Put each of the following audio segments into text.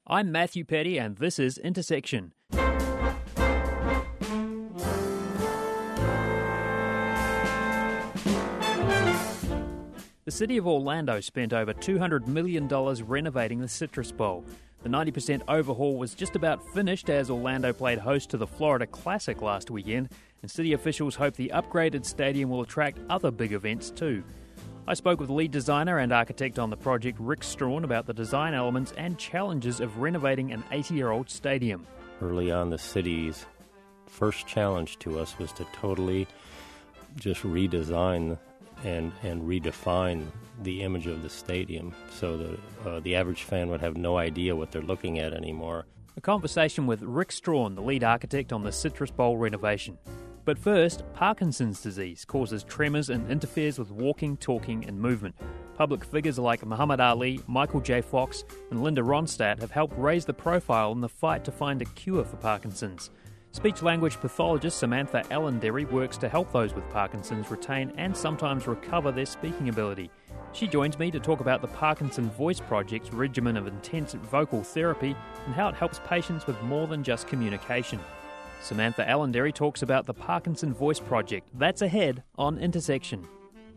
I'm Matthew Petty, and this is Intersection. The city of Orlando spent over $200 million renovating the Citrus Bowl. The 90% overhaul was just about finished as Orlando played host to the Florida Classic last weekend, and city officials hope the upgraded stadium will attract other big events too. I spoke with lead designer and architect on the project, Rick Strawn, about the design elements and challenges of renovating an 80-year-old stadium. Early on, the city's first challenge to us was to totally just redesign and redefine the image of the stadium so that the average fan would have no idea what they're looking at anymore. A conversation with Rick Strawn, the lead architect on the Citrus Bowl renovation. But first, Parkinson's disease causes tremors and interferes with walking, talking and movement. Public figures like Muhammad Ali, Michael J. Fox and Linda Ronstadt have helped raise the profile in the fight to find a cure for Parkinson's. Speech-language pathologist Samantha Allenderry works to help those with Parkinson's retain and sometimes recover their speaking ability. She joins me to talk about the Parkinson Voice Project's regimen of intense vocal therapy and how it helps patients with more than just communication. Samantha Allenderry talks about the Parkinson Voice Project. That's ahead on Intersection.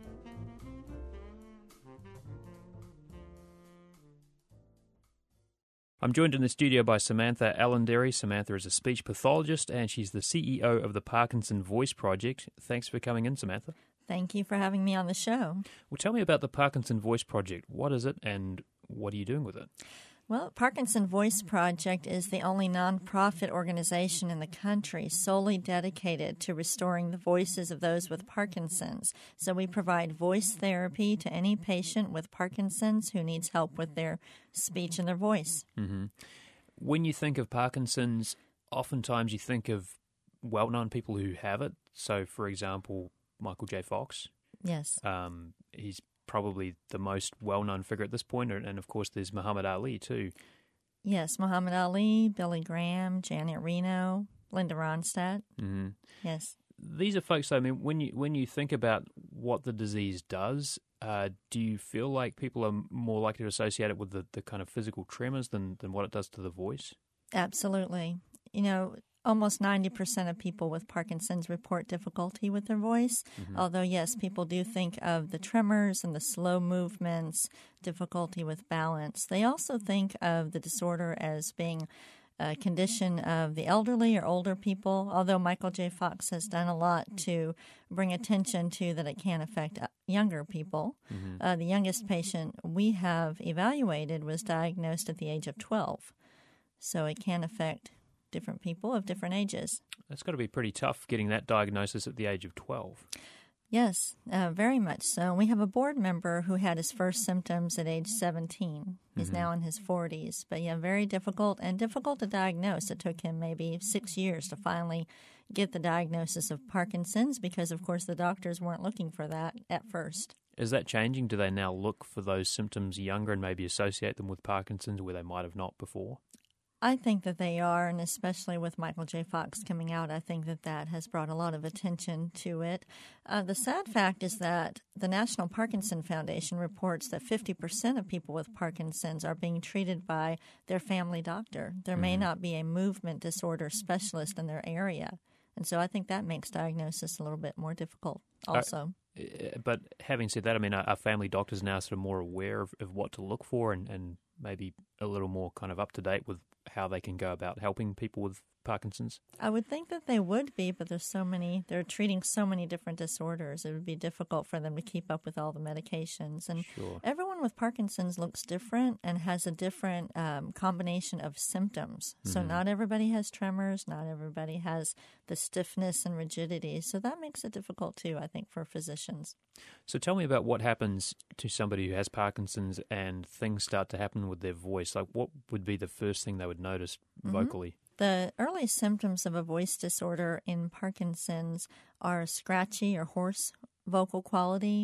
I'm joined in the studio by Samantha Allenderry. Samantha is a speech pathologist and she's the CEO of the Parkinson Voice Project. Thanks for coming in, Samantha. Thank you for having me on the show. Well, tell me about the Parkinson Voice Project. What is it and what are you doing with it? Well, Parkinson Voice Project is the only nonprofit organization in the country solely dedicated to restoring the voices of those with Parkinson's. So we provide voice therapy to any patient with Parkinson's who needs help with their speech and their voice. Mm-hmm. When you think of Parkinson's, oftentimes you think of well-known people who have it. So, for example, Michael J. Fox. Yes. He's probably the most well-known figure at this point, and of course there's Muhammad Ali too. Yes, Muhammad Ali, Billy Graham, Janet Reno, Linda Ronstadt. Mm-hmm. Yes. These are folks, I mean, when you think about what the disease does, do you feel like people are more likely to associate it with the kind of physical tremors than what it does to the voice? Absolutely. You know, almost 90% of people with Parkinson's report difficulty with their voice, although, yes, people do think of the tremors and the slow movements, difficulty with balance. They also think of the disorder as being a condition of the elderly or older people, although Michael J. Fox has done a lot to bring attention to that it can affect younger people. The youngest patient we have evaluated was diagnosed at the age of 12, so it can affect different people of different ages. That's got to be pretty tough getting that diagnosis at the age of 12. Yes, very much so. We have a board member who had his first symptoms at age 17. He's now in his 40s. But yeah, very difficult to diagnose. It took him maybe 6 years to finally get the diagnosis of Parkinson's because, of course, the doctors weren't looking for that at first. Is that changing? Do they now look for those symptoms younger and maybe associate them with Parkinson's where they might have not before? I think that they are, and especially with Michael J. Fox coming out, I think that has brought a lot of attention to it. The sad fact is that the National Parkinson Foundation reports that 50% of people with Parkinson's are being treated by their family doctor. There may not be a movement disorder specialist in their area, and so I think that makes diagnosis a little bit more difficult also. But having said that, I mean, are family doctors now sort of more aware of what to look for and maybe a little more kind of up-to-date with how they can go about helping people with Parkinson's? I would think that they would be, but they're treating so many different disorders. It would be difficult for them to keep up with all the medications. And everyone with Parkinson's looks different and has a different combination of symptoms. So not everybody has tremors, not everybody has the stiffness and rigidity. So that makes it difficult too, I think, for physicians. So tell me about what happens to somebody who has Parkinson's and things start to happen with their voice. Like, what would be the first thing they would notice vocally? The early symptoms of a voice disorder in Parkinson's are scratchy or hoarse vocal quality,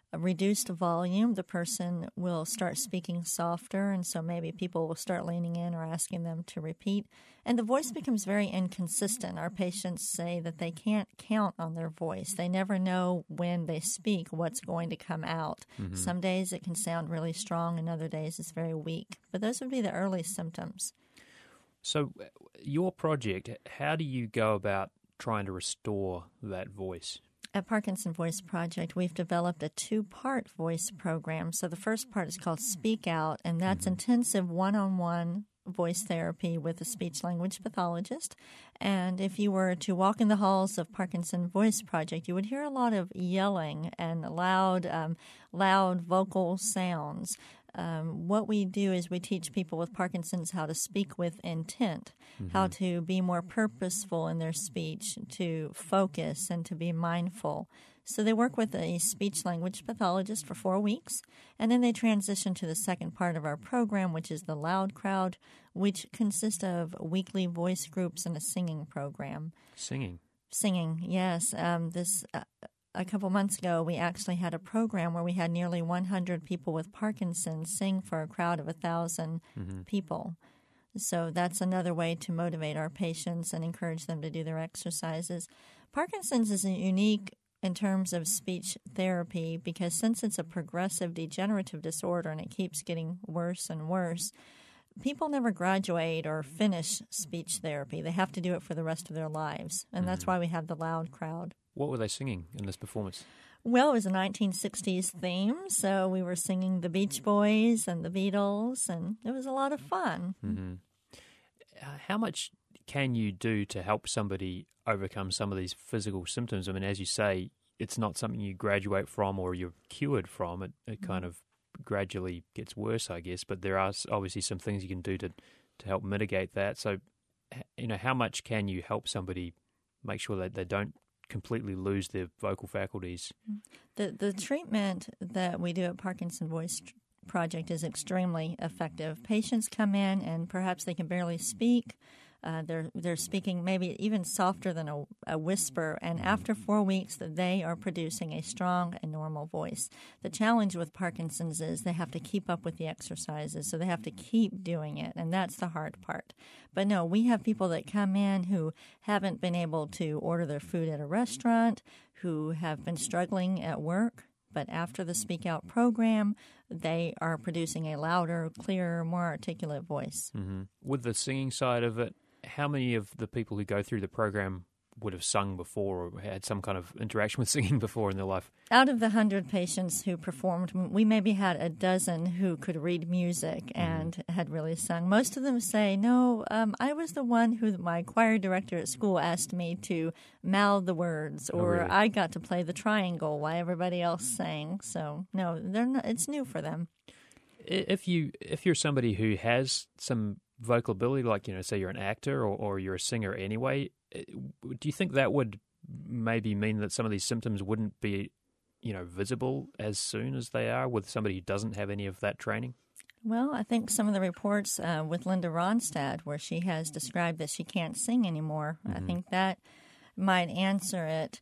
a reduced volume, the person will start speaking softer, and so maybe people will start leaning in or asking them to repeat. And the voice becomes very inconsistent. Our patients say that they can't count on their voice. They never know when they speak what's going to come out. Mm-hmm. Some days it can sound really strong, and other days it's very weak. But those would be the early symptoms. So your project, how do you go about trying to restore that voice? At Parkinson Voice Project, we've developed a 2-part voice program. So the first part is called Speak Out, and that's intensive one-on-one voice therapy with a speech-language pathologist. And if you were to walk in the halls of Parkinson Voice Project, you would hear a lot of yelling and loud vocal sounds. What we do is we teach people with Parkinson's how to speak with intent, how to be more purposeful in their speech, to focus and to be mindful. So they work with a speech-language pathologist for 4 weeks, and then they transition to the second part of our program, which is the Loud Crowd, which consists of weekly voice groups and a singing program. Singing, yes. A couple months ago, we actually had a program where we had nearly 100 people with Parkinson's sing for a crowd of 1,000 people. So that's another way to motivate our patients and encourage them to do their exercises. Parkinson's is unique in terms of speech therapy because since it's a progressive degenerative disorder and it keeps getting worse and worse, people never graduate or finish speech therapy. They have to do it for the rest of their lives, and that's why we have the Loud Crowd. What were they singing in this performance? Well, it was a 1960s theme, so we were singing the Beach Boys and the Beatles, and it was a lot of fun. Mm-hmm. How much can you do to help somebody overcome some of these physical symptoms? I mean, as you say, it's not something you graduate from or you're cured from. It kind of gradually gets worse, I guess, but there are obviously some things you can do to help mitigate that. So, how much can you help somebody make sure that they don't completely lose their vocal faculties? The treatment that we do at Parkinson Voice Project is extremely effective. Patients come in and perhaps they can barely speak. They're speaking maybe even softer than a whisper, and after 4 weeks they are producing a strong and normal voice. The challenge with Parkinson's is they have to keep up with the exercises, so they have to keep doing it, and that's the hard part. But no, we have people that come in who haven't been able to order their food at a restaurant, who have been struggling at work, but after the Speak Out program, they are producing a louder, clearer, more articulate voice. Mm-hmm. With the singing side of it, how many of the people who go through the program would have sung before or had some kind of interaction with singing before in their life? Out of the 100 patients who performed, we maybe had a dozen who could read music and had really sung. Most of them say, no, I was the one who my choir director at school asked me to mouth the words, or really? I got to play the triangle while everybody else sang. So, no, they're not, it's new for them. If you're somebody who has some vocal ability, like, say you're an actor or you're a singer anyway, do you think that would maybe mean that some of these symptoms wouldn't be, visible as soon as they are with somebody who doesn't have any of that training? Well, I think some of the reports with Linda Ronstadt, where she has described that she can't sing anymore, I think that might answer it.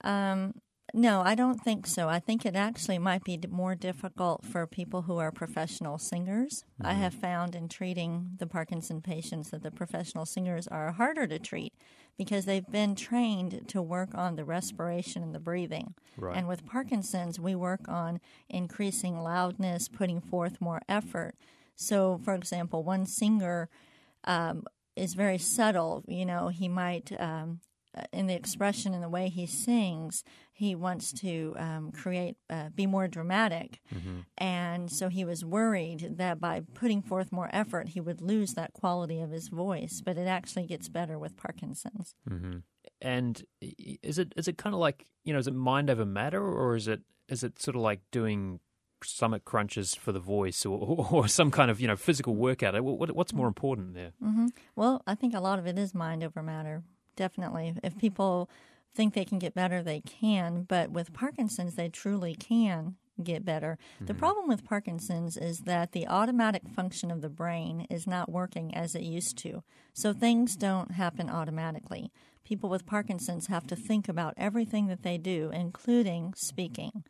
No, I don't think so. I think it actually might be more difficult for people who are professional singers. I have found in treating the Parkinson patients that the professional singers are harder to treat because they've been trained to work on the respiration and the breathing. Right. And with Parkinson's, we work on increasing loudness, putting forth more effort. So, for example, one singer is very subtle. He might... in the expression and the way he sings, he wants to be more dramatic. And so he was worried that by putting forth more effort, he would lose that quality of his voice. But it actually gets better with Parkinson's. And is it kind of like, is it mind over matter, or is it sort of like doing stomach crunches for the voice or some kind of, physical workout? What's more important there? Well, I think a lot of it is mind over matter. Definitely. If people think they can get better, they can. But with Parkinson's, they truly can get better. The problem with Parkinson's is that the automatic function of the brain is not working as it used to. So things don't happen automatically. People with Parkinson's have to think about everything that they do, including speaking.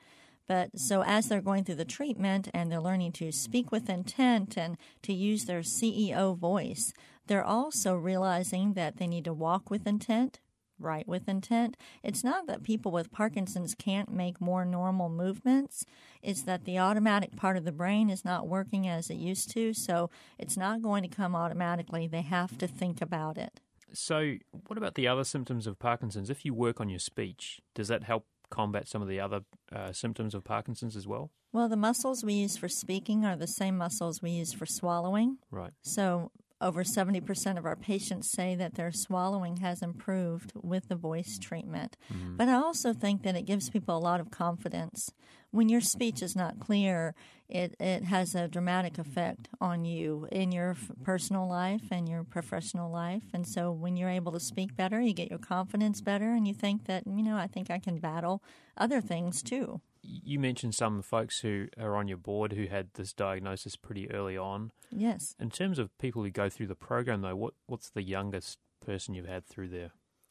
But so as they're going through the treatment and they're learning to speak with intent and to use their CEO voice, they're also realizing that they need to walk with intent, write with intent. It's not that people with Parkinson's can't make more normal movements. It's that the automatic part of the brain is not working as it used to, so it's not going to come automatically. They have to think about it. So what about the other symptoms of Parkinson's? If you work on your speech, does that help combat some of the other symptoms of Parkinson's as well? Well, the muscles we use for speaking are the same muscles we use for swallowing. Right. So over 70% of our patients say that their swallowing has improved with the voice treatment. Mm-hmm. But I also think that it gives people a lot of confidence. When your speech is not clear, it has a dramatic effect on you in your personal life and your professional life. And so when you're able to speak better, you get your confidence better, and you think that, I think I can battle other things too. You mentioned some folks who are on your board who had this diagnosis pretty early on. Yes. In terms of people who go through the program, though, what's the youngest person you've had through there?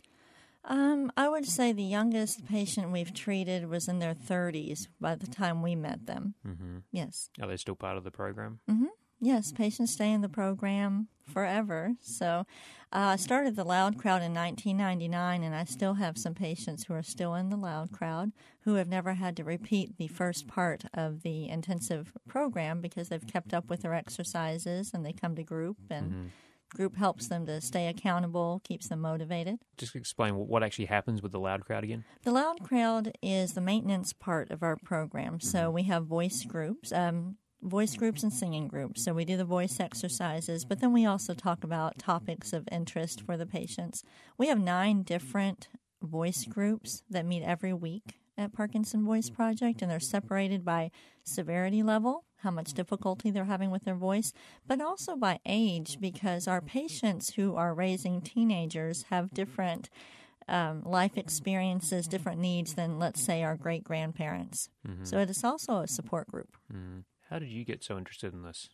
I would say the youngest patient we've treated was in their 30s by the time we met them. Mm-hmm. Yes. Are they still part of the program? Mm-hmm. Yes, patients stay in the program forever. So I started the Loud Crowd in 1999, and I still have some patients who are still in the Loud Crowd who have never had to repeat the first part of the intensive program because they've kept up with their exercises and they come to group, and group helps them to stay accountable, keeps them motivated. Just explain what actually happens with the Loud Crowd again. The Loud Crowd is the maintenance part of our program. So we have voice groups and singing groups. So we do the voice exercises, but then we also talk about topics of interest for the patients. We have 9 different voice groups that meet every week at Parkinson Voice Project, and they're separated by severity level, how much difficulty they're having with their voice, but also by age, because our patients who are raising teenagers have different life experiences, different needs than, let's say, our great-grandparents. Mm-hmm. So it is also a support group. Mm-hmm. How did you get so interested in this?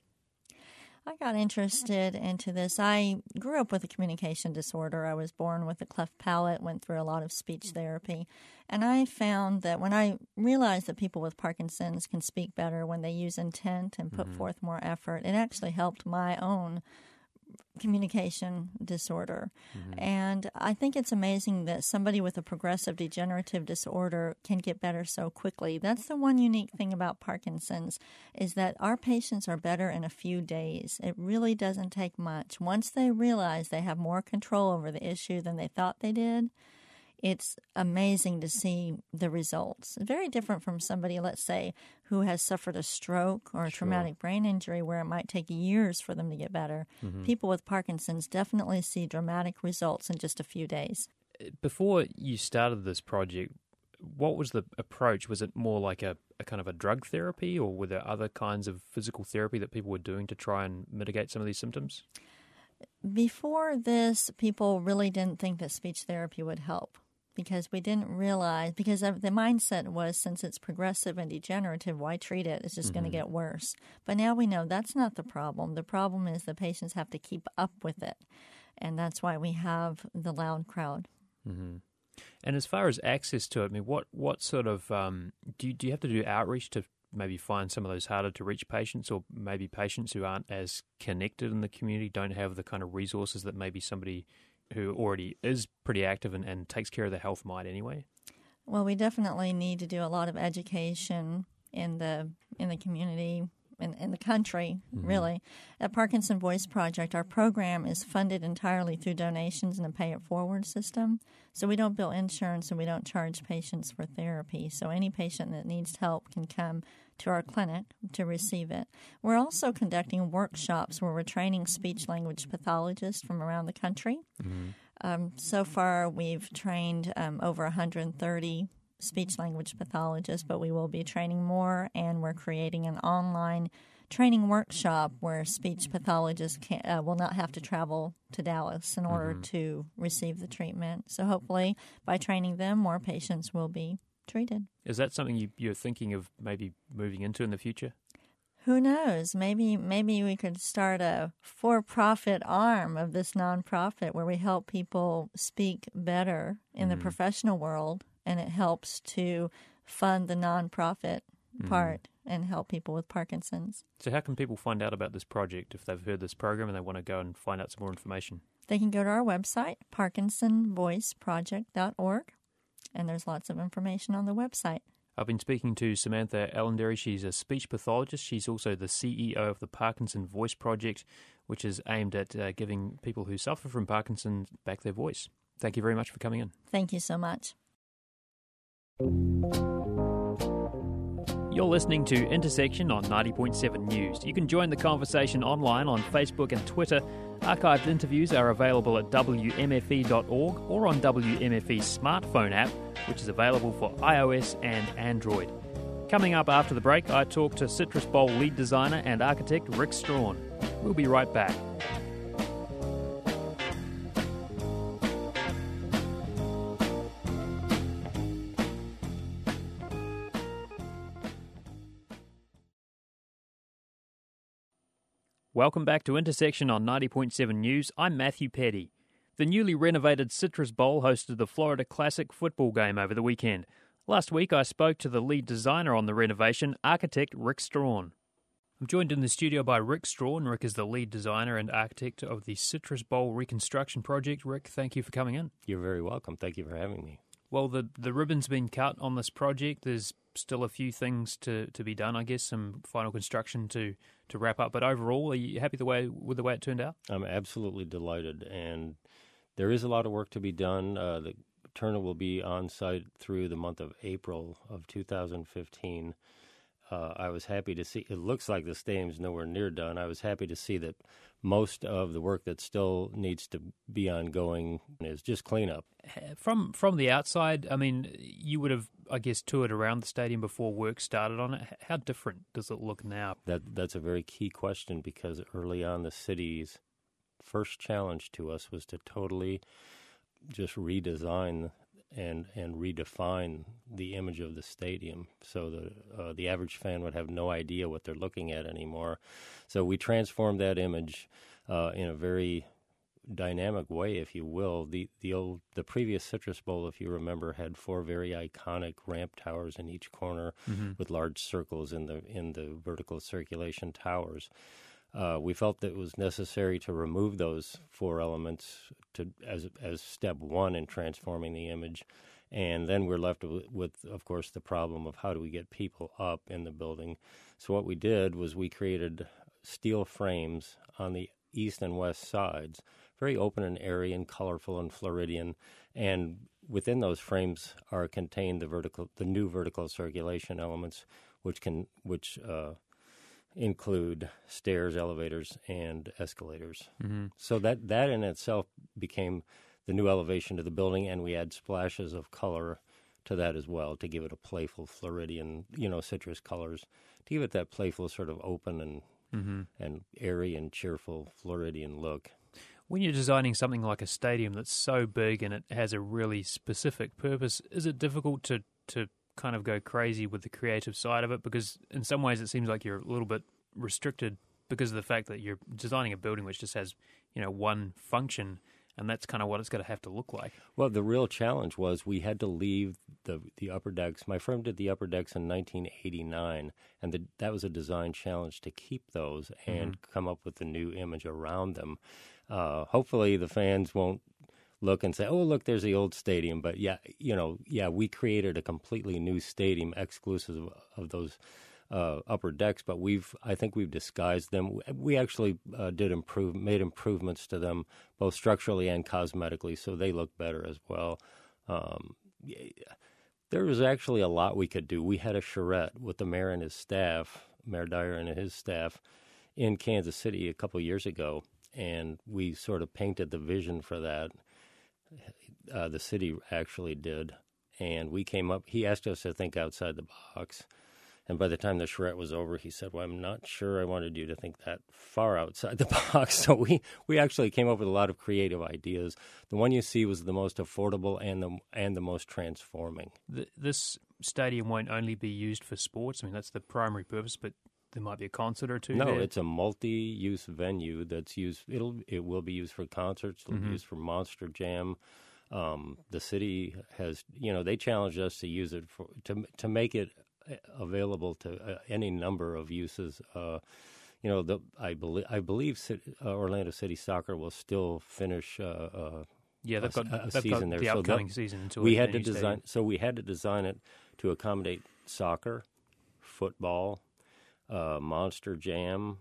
I got interested into this. I grew up with a communication disorder. I was born with a cleft palate, went through a lot of speech therapy. And I found that when I realized that people with Parkinson's can speak better when they use intent and put forth more effort, it actually helped my own communication disorder. And I think it's amazing that somebody with a progressive degenerative disorder can get better so quickly. That's the one unique thing about Parkinson's, is that our patients are better in a few days. It really doesn't take much. Once they realize they have more control over the issue than they thought they did, it's amazing to see the results. Very different from somebody, let's say, who has suffered a stroke or a traumatic brain injury where it might take years for them to get better. People with Parkinson's definitely see dramatic results in just a few days. Before you started this project, what was the approach? Was it more like a kind of a drug therapy, or were there other kinds of physical therapy that people were doing to try and mitigate some of these symptoms? Before this, people really didn't think that speech therapy would help, because we didn't realize, because the mindset was, since it's progressive and degenerative, why treat it? It's just going to get worse. But now we know that's not the problem. The problem is the patients have to keep up with it. And that's why we have the Loud Crowd. Mm-hmm. And as far as access to it, I mean, what sort of, do you have to do outreach to maybe find some of those harder to reach patients, or maybe patients who aren't as connected in the community, don't have the kind of resources that maybe somebody who already is pretty active and takes care of their health might anyway? Well, we definitely need to do a lot of education in the community, in the country, really. At Parkinson Voice Project, our program is funded entirely through donations and a pay-it-forward system. So we don't bill insurance and we don't charge patients for therapy. So any patient that needs help can come to our clinic to receive it. We're also conducting workshops where we're training speech-language pathologists from around the country. So far, we've trained over 130 speech-language pathologists, but we will be training more, and we're creating an online training workshop where speech pathologists will not have to travel to Dallas in order to receive the treatment. So hopefully, by training them, more patients will be treated. Is that something you're thinking of maybe moving into in the future? Who knows? Maybe we could start a for-profit arm of this nonprofit where we help people speak better in the professional world, and it helps to fund the nonprofit part and help people with Parkinson's. So how can people find out about this project if they've heard this program and they want to go and find out some more information? They can go to our website, parkinsonvoiceproject.org, and there's lots of information on the website. I've been speaking to Samantha Allenderry. She's a speech pathologist. She's also the CEO of the Parkinson Voice Project, which is aimed at giving people who suffer from Parkinson's back their voice. Thank you very much for coming in. Thank you so much. You're listening to Intersection on 90.7 News. You can join the conversation online on Facebook and Twitter. Archived interviews are available at wmfe.org or on WMFE's smartphone app, which is available for iOS and Android. Coming up after the break, I talk to Citrus Bowl lead designer and architect Rick Strawn. We'll be right back. Welcome back to Intersection on 90.7 News. I'm Matthew Petty. The newly renovated Citrus Bowl hosted the Florida Classic football game over the weekend. Last week I spoke to the lead designer on the renovation, architect Rick Strawn. I'm joined in the studio by Rick Strawn. Rick is the lead designer and architect of the Citrus Bowl reconstruction project. Rick, thank you for coming in. You're very welcome. Thank you for having me. Well, the ribbon's been cut on this project. There's still a few things to be done, I guess, some final construction to wrap up. But overall, are you happy with the way it turned out? I'm absolutely delighted, and there is a lot of work to be done. The Turner will be on site through the month of April of 2015. I was happy to see, it looks like the stadium's nowhere near done. I was happy to see that most of the work that still needs to be ongoing is just cleanup. From the outside, I mean, you would have, I guess, toured around the stadium before work started on it. How different does it look now? That's a very key question, because early on the city's first challenge to us was to totally just redesign and redefine the image of the stadium, so that the average fan would have no idea what they're looking at anymore. So we transformed that image in a very dynamic way, if you will. The previous Citrus Bowl, if you remember, had 4 very iconic ramp towers in each corner with large circles in the vertical circulation towers. We felt that it was necessary to remove those 4 elements as step one in transforming the image. And then we're left with, of course, the problem of how do we get people up in the building. So what we did was we created steel frames on the east and west sides, very open and airy and colorful and Floridian. And within those frames are contained the new vertical circulation elements, which include stairs, elevators, and escalators. Mm-hmm. So that in itself became the new elevation to the building, and we add splashes of color to that as well to give it a playful Floridian, citrus colors, to give it that playful sort of open and airy and cheerful Floridian look. When you're designing something like a stadium that's so big and it has a really specific purpose, is it difficult to kind of go crazy with the creative side of it? Because in some ways it seems like you're a little bit restricted because of the fact that you're designing a building which just has, one function, and that's kind of what it's going to have to look like. Well, the real challenge was we had to leave the upper decks. My firm did the upper decks in 1989, and that was a design challenge to keep those and come up with a new image around them. Hopefully the fans won't look and say, oh, look, there's the old stadium. But we created a completely new stadium exclusive of those upper decks, but I think we've disguised them. We actually made improvements to them, both structurally and cosmetically, so they look better as well. There was actually a lot we could do. We had a charrette with the mayor and his staff, Mayor Dyer and his staff, in Kansas City a couple years ago, and we sort of painted the vision for that. The city actually did, and we came up. He asked us to think outside the box, and by the time the charrette was over, he said, "Well, I'm not sure I wanted you to think that far outside the box." So we actually came up with a lot of creative ideas. The one you see was the most affordable and the most transforming. This stadium won't only be used for sports. I mean, that's the primary purpose, but there might be a concert or two. No, there. It's a multi-use venue that's used. It will be used for concerts. It'll be used for Monster Jam. The city has, they challenged us to use it to make it available to any number of uses. I believe Orlando City Soccer will still finish. They've got season there. The upcoming season until we had to design. So we had to design it to accommodate soccer, football, Monster Jam,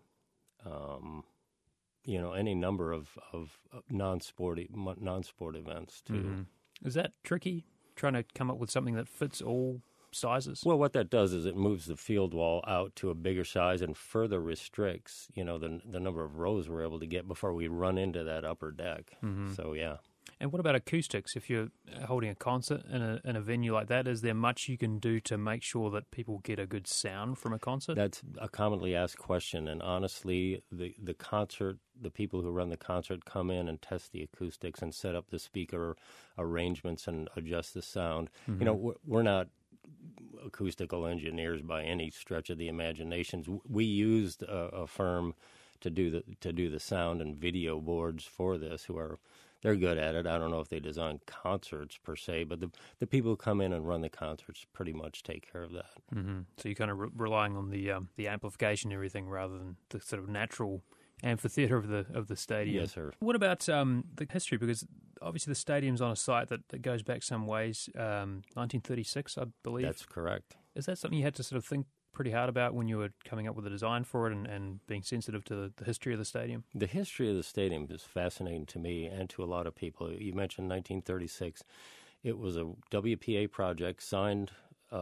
any number of non-sport events too. Mm-hmm. Is that tricky, trying to come up with something that fits all sizes? Well, what that does is it moves the field wall out to a bigger size and further restricts, the number of rows we're able to get before we run into that upper deck. Mm-hmm. So, yeah. And what about acoustics? If you're holding a concert in a venue like that, is there much you can do to make sure that people get a good sound from a concert? That's a commonly asked question, and honestly, the people who run the concert come in and test the acoustics and set up the speaker arrangements and adjust the sound. Mm-hmm. We're not acoustical engineers by any stretch of the imagination. We used a firm to do the sound and video boards for this. They're good at it. I don't know if they design concerts per se, but the people who come in and run the concerts pretty much take care of that. Mm-hmm. So you're kind of relying on the amplification and everything rather than the sort of natural amphitheater of the stadium. Yes, sir. What about the history? Because obviously the stadium's on a site that goes back some ways, 1936, I believe. That's correct. Is that something you had to sort of think pretty hard about when you were coming up with a design for it and being sensitive to the history of the stadium? The history of the stadium is fascinating to me and to a lot of people. You mentioned 1936. It was a WPA project signed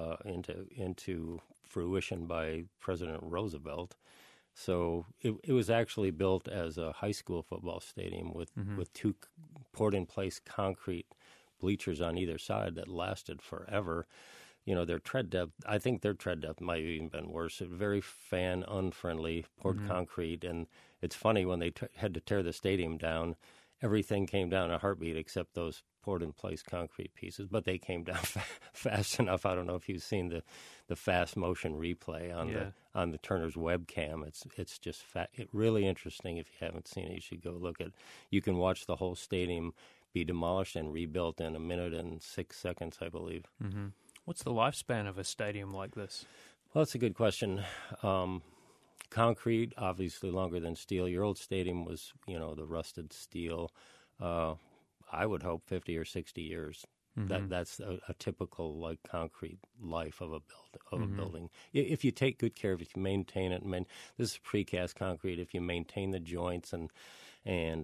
into fruition by President Roosevelt. So it was actually built as a high school football stadium with two poured-in-place concrete bleachers on either side that lasted forever. Their tread depth, I think their tread depth might have even been worse. Very fan-unfriendly, poured concrete. And it's funny, when they had to tear the stadium down, everything came down in a heartbeat except those poured-in-place concrete pieces. But they came down fast enough. I don't know if you've seen the fast motion replay on the Turner's webcam. It's just really interesting. If you haven't seen it, you should go look at it. You can watch the whole stadium be demolished and rebuilt in 1 minute and 6 seconds, I believe. Mm-hmm. What's the lifespan of a stadium like this? Well, that's a good question. Concrete, obviously longer than steel. Your old stadium was, the rusted steel. I would hope 50 or 60 years. Mm-hmm. That's a typical concrete life of a building. If you take good care of it, if you maintain it, this is precast concrete. If you maintain the joints and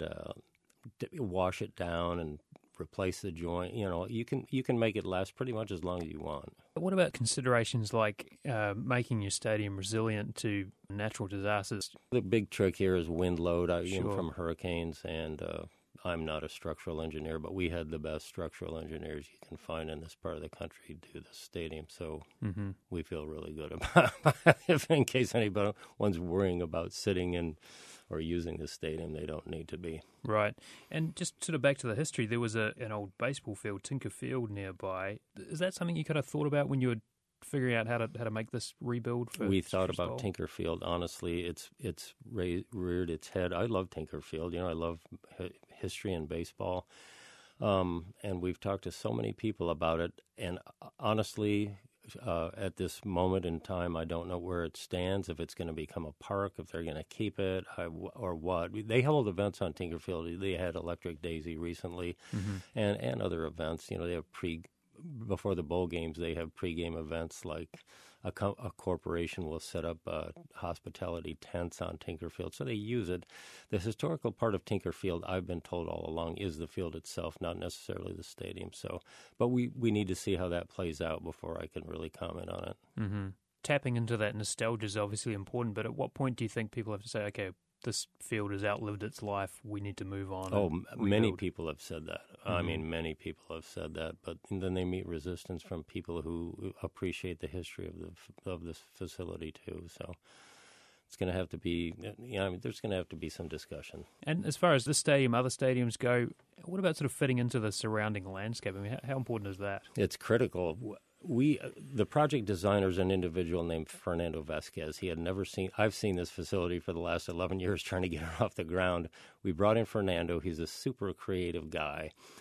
wash it down and replace the joint, you can make it last pretty much as long as you want. What about considerations like making your stadium resilient to natural disasters? The big trick here is wind load from hurricanes, and I'm not a structural engineer, but we had the best structural engineers you can find in this part of the country do the stadium, so we feel really good about it. If in case anyone's worrying about sitting in or using the stadium, they don't need to be. Right. And just sort of back to the history, there was an old baseball field, Tinker Field, nearby. Is that something you kind of thought about when you were figuring out how to make this rebuild for We thought about Tinker Field. Honestly, it's reared its head. I love Tinker Field. I love history and baseball. And we've talked to so many people about it. And honestly, at this moment in time, I don't know where it stands, if it's going to become a park, if they're going to keep it, or what. They hold events on Tinker Field. They had Electric Daisy recently, and other events. They have before the bowl games, they have pregame events like a corporation will set up hospitality tents on Tinker Field, so they use it. The historical part of Tinker Field, I've been told all along, is the field itself, not necessarily the stadium. But we need to see how that plays out before I can really comment on it. Mm-hmm. Tapping into that nostalgia is obviously important, but at what point do you think people have to say, okay, this field has outlived its life, we need to move on? Oh, many people have said that. I mean, many people have said that, but then they meet resistance from people who appreciate the history of this facility too. So it's going to have to be, there's going to have to be some discussion. And as far as this stadium, other stadiums go, what about sort of fitting into the surrounding landscape? I mean, how important is that? It's critical. The project designer is an individual named Fernando Vasquez. I've seen this facility for the last 11 years trying to get it off the ground. We brought in Fernando. He's a super creative guy.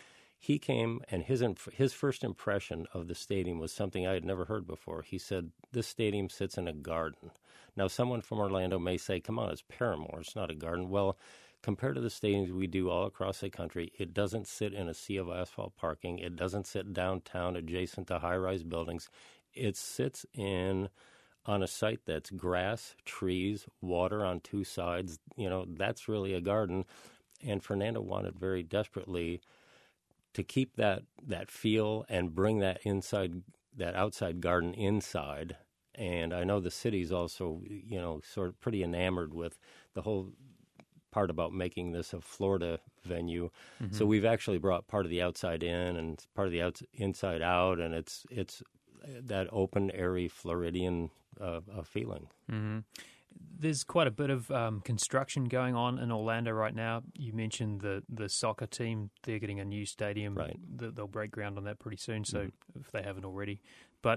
He came, and his first impression of the stadium was something I had never heard before. He said, "This stadium sits in a garden." Now, someone from Orlando may say, "Come on, it's Paramore. It's not a garden." Well, compared to the stadiums we do all across the country, it doesn't sit in a sea of asphalt parking. It doesn't sit downtown adjacent to high-rise buildings. It sits on a site that's grass, trees, water on two sides. That's really a garden. And Fernando wanted very desperately to keep that feel and bring that outside garden inside. And I know the city's also, sort of pretty enamored with the whole part about making this a Florida venue. Mm-hmm. So we've actually brought part of the outside in and part of the inside out, and it's that open, airy, Floridian feeling. Mm-hmm. There's quite a bit of construction going on in Orlando right now. You mentioned the soccer team. They're getting a new stadium. Right. They'll break ground on that pretty soon, so if they haven't already. But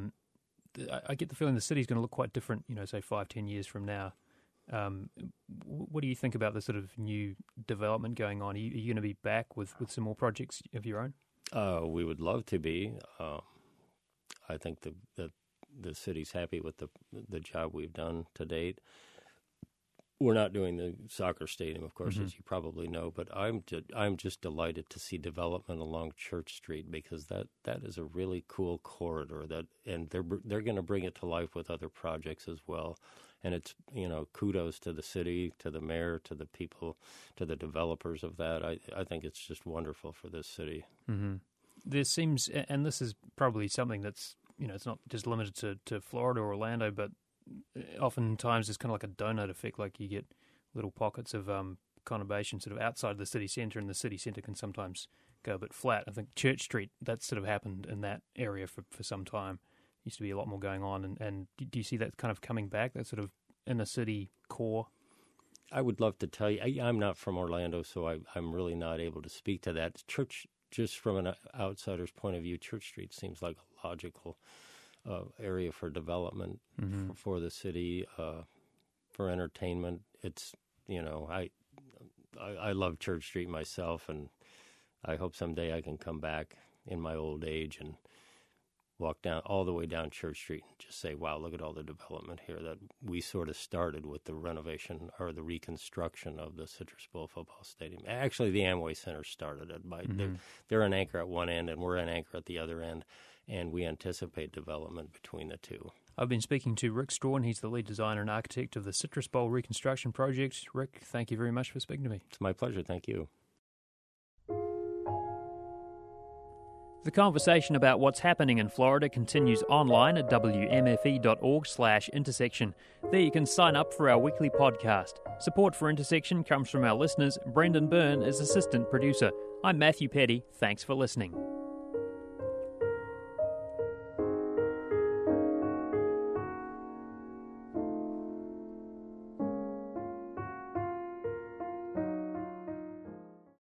I get the feeling the city's going to look quite different, say 5-10 years from now. What do you think about the sort of new development going on? Are you going to be back with some more projects of your own? We would love to be. I think the city's happy with the job we've done to date. We're not doing the soccer stadium, of course, as you probably know, but I'm just delighted to see development along Church Street, because that is a really cool corridor and they're going to bring it to life with other projects as well. And it's, kudos to the city, to the mayor, to the people, to the developers of that. I think it's just wonderful for this city. Mm-hmm. There seems, and this is probably something that's, it's not just limited to Florida or Orlando, but oftentimes it's kind of like a donut effect, like you get little pockets of conurbation sort of outside the city centre, and the city centre can sometimes go a bit flat. I think Church Street, that sort of happened in that area for some time. Used to be a lot more going on, and do you see that kind of coming back, that sort of inner city core? I would love to tell you. I'm not from Orlando, so I'm really not able to speak to that. Just from an outsider's point of view, Church Street seems like a logical area for development for the city, for entertainment. It's, I love Church Street myself, and I hope someday I can come back in my old age and walk all the way down Church Street and just say, wow, look at all the development here that we sort of started with the renovation or the reconstruction of the Citrus Bowl football stadium. Actually, the Amway Center started it. They're an anchor at one end and we're an anchor at the other end, and we anticipate development between the two. I've been speaking to Rick Strawn. He's the lead designer and architect of the Citrus Bowl reconstruction project. Rick, thank you very much for speaking to me. It's my pleasure. Thank you. The conversation about what's happening in Florida continues online at wmfe.org/intersection. There you can sign up for our weekly podcast. Support for Intersection comes from our listeners. Brendan Byrne is assistant producer. I'm Matthew Petty. Thanks for listening.